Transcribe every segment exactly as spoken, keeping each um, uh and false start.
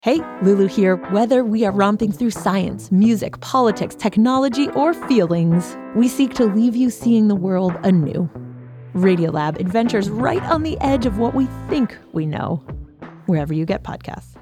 Hey, Lulu here. Whether we are romping through science, music, politics, technology, or feelings, we seek to leave you seeing the world anew. Radiolab adventures right on the edge of what we think we know, wherever you get podcasts.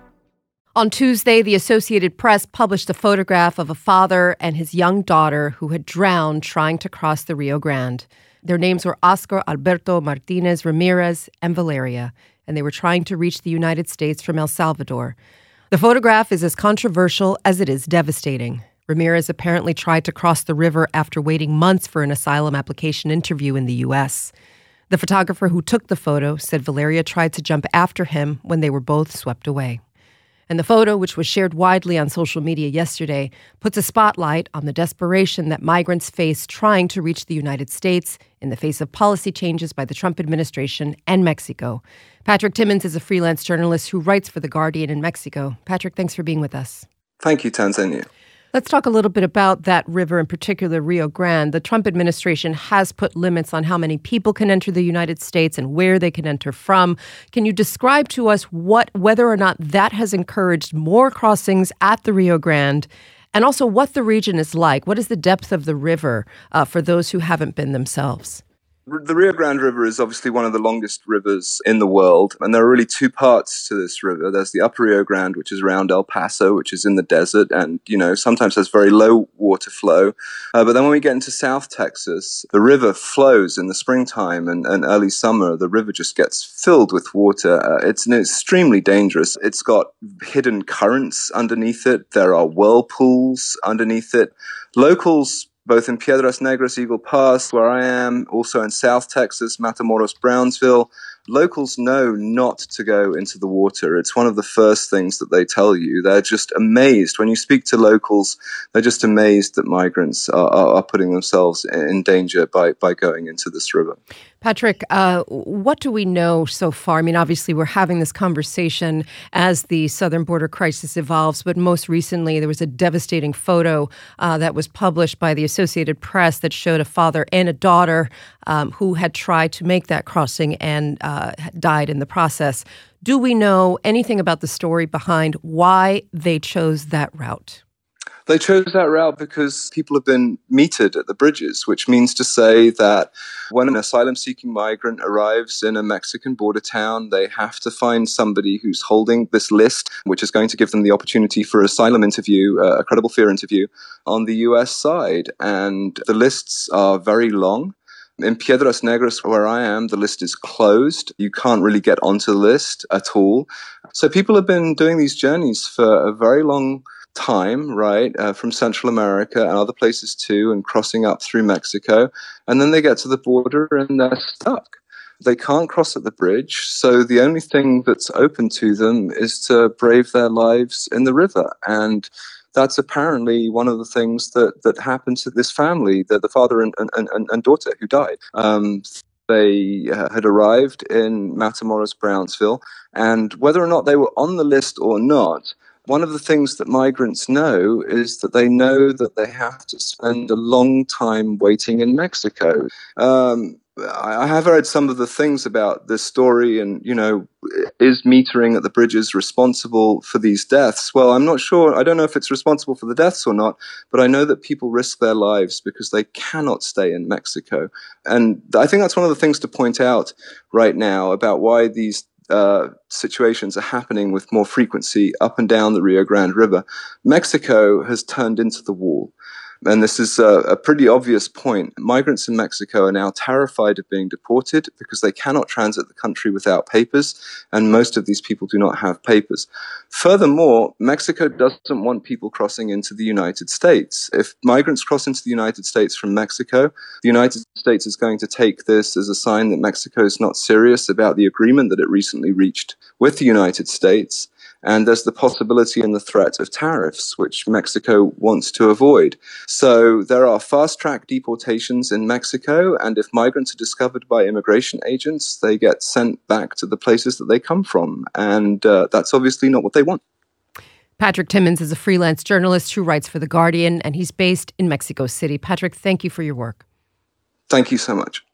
On Tuesday, the Associated Press published a photograph of a father and his young daughter who had drowned trying to cross the Rio Grande. Their names were Oscar Alberto Martinez Ramirez and Valeria, and they were trying to reach the United States from El Salvador. The photograph is as controversial as it is devastating. Ramirez apparently tried to cross the river after waiting months for an asylum application interview in the U S. The photographer who took the photo said Valeria tried to jump after him when they were both swept away. And the photo, which was shared widely on social media yesterday, puts a spotlight on the desperation that migrants face trying to reach the United States in the face of policy changes by the Trump administration and Mexico. Patrick Timmons is a freelance journalist who writes for The Guardian in Mexico. Patrick, thanks for being with us. Thank you, Tanzania. Let's talk a little bit about that river, in particular Rio Grande. The Trump administration has put limits on how many people can enter the United States and where they can enter from. Can you describe to us what, whether or not that has encouraged more crossings at the Rio Grande, and also what the region is like? What is the depth of the river uh, for those who haven't been themselves? The Rio Grande River is obviously one of the longest rivers in the world, and there are really two parts to this river. There's the upper Rio Grande, which is around El Paso, which is in the desert, and, you know, sometimes has very low water flow. Uh, but then when we get into South Texas, the river flows in the springtime and, and early summer. The river just gets filled with water. Uh, it's extremely dangerous. It's got hidden currents underneath it. There are whirlpools underneath it. Locals, both in Piedras Negras, Eagle Pass, where I am, also in South Texas, Matamoros, Brownsville, locals know not to go into the water. It's one of the first things that they tell you. They're just amazed. When you speak to locals, they're just amazed that migrants are, are, are putting themselves in danger by, by going into this river. Patrick, uh, what do we know so far? I mean, obviously, we're having this conversation as the southern border crisis evolves, but most recently, there was a devastating photo uh, that was published by the Associated Press that showed a father and a daughter um, who had tried to make that crossing and uh, died in the process. Do we know anything about the story behind why they chose that route? They chose that route because people have been metered at the bridges, which means to say that when an asylum-seeking migrant arrives in a Mexican border town, they have to find somebody who's holding this list, which is going to give them the opportunity for an asylum interview, uh, a credible fear interview, on the U S side. And the lists are very long. In Piedras Negras, where I am, the list is closed. You can't really get onto the list at all. So people have been doing these journeys for a very long time, right, uh, from Central America and other places too, and crossing up through Mexico. And then they get to the border and they're stuck. They can't cross at the bridge. So the only thing that's open to them is to brave their lives in the river. And that's apparently one of the things that, that happened to this family, the, the father and, and, and, and daughter who died. Um, They uh, had arrived in Matamoros, Brownsville, and whether or not they were on the list or not, one of the things that migrants know is that they know that they have to spend a long time waiting in Mexico. Um, I have heard some of the things about this story and, you know, is metering at the bridges responsible for these deaths? Well, I'm not sure. I don't know if it's responsible for the deaths or not, but I know that people risk their lives because they cannot stay in Mexico. And I think that's one of the things to point out right now about why these Uh, situations are happening with more frequency up and down the Rio Grande River. Mexico has turned into the wall. And this is a, a pretty obvious point. Migrants in Mexico are now terrified of being deported because they cannot transit the country without papers, and most of these people do not have papers. Furthermore, Mexico doesn't want people crossing into the United States. If migrants cross into the United States from Mexico, the United States is going to take this as a sign that Mexico is not serious about the agreement that it recently reached with the United States. And there's the possibility and the threat of tariffs, which Mexico wants to avoid. So there are fast-track deportations in Mexico, and if migrants are discovered by immigration agents, they get sent back to the places that they come from. And uh, that's obviously not what they want. Patrick Timmons is a freelance journalist who writes for The Guardian, and he's based in Mexico City. Patrick, thank you for your work. Thank you so much.